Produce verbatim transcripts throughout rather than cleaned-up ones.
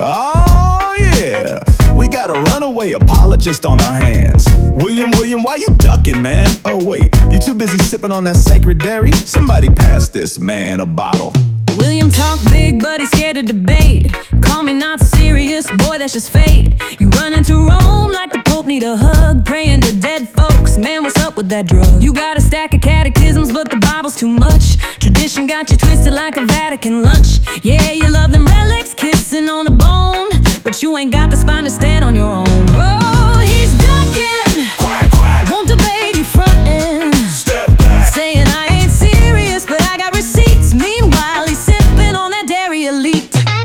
Oh yeah, we got a runaway apologist on our hands. William, William, why you ducking, man? Oh wait, you too busy sipping on that sacred dairy? Somebody pass this man a bottle. William talk big, but he's scared to debate. Call me not serious, boy, that's just fate. You run into Rome like the Pope need a hug, praying to dead folks. Man, what's up with that drug? You got a stack of catechisms, but the Bible's too much. Tradition got you twisted like a Vatican lunch. Yeah, you love them relics, kissing on the bone, but you ain't got the spine to stand on your own. Oh, he's ducking, Quack, quack. won't debate, he frontin', Step back. saying I ain't serious, but I got receipts. Meanwhile, he's sipping on that dairy elite.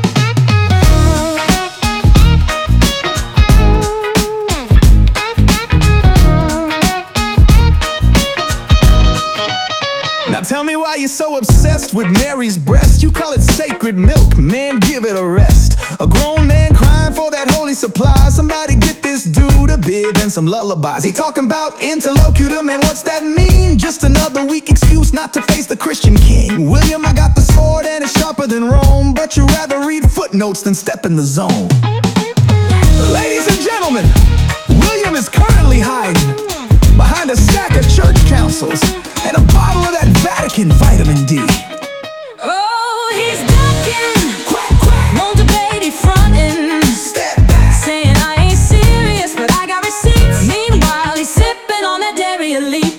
Now tell me why you're so obsessed with Mary's breast. You call it sacred milk, man, give it a rest. A grown man crying for that holy supply. Somebody get this dude a bib and some lullabies. He talking about interlocutor, man, what's that mean? Just another weak excuse not to face the Christian king. William, I got the sword and it's sharper than Rome, but you'd rather read footnotes than step in the zone. Ladies and gentlemen, William is currently hiding behind a stack of church councils and a bottle of that Vatican vitamin D. Oh, he's ducking, Quack, quack. won't debate, he frontin', Step back. saying I ain't serious, but I got receipts. Meanwhile, he's sipping on that dairy elite.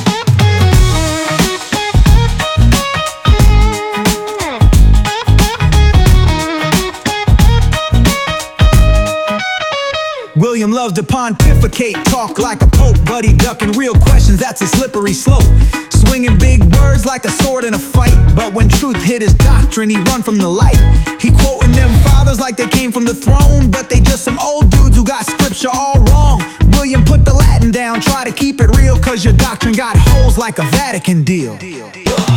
William loves to pontificate, talk like a pope, but he ducking real questions, that's a slippery slope. Swinging big words like a sword in a fight, but when truth hit his doctrine, he run from the light. He quoting them fathers like they came from the throne, but they just some old dudes who got scripture all wrong. William, put the Latin down, try to keep it real, cause your doctrine got holes like a Vatican deal.